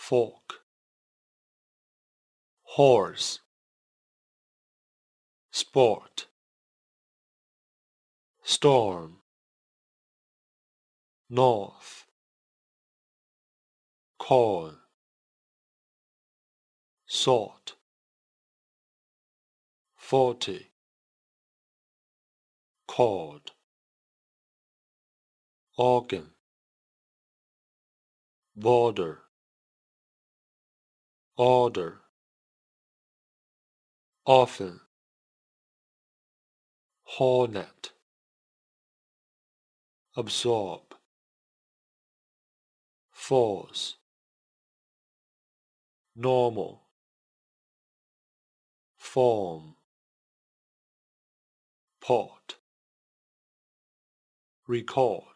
fork, horse, sport, storm, north, corn, salt, 40, cord, organ, border, order, often, hornet, absorb, force, normal, form, pot, record.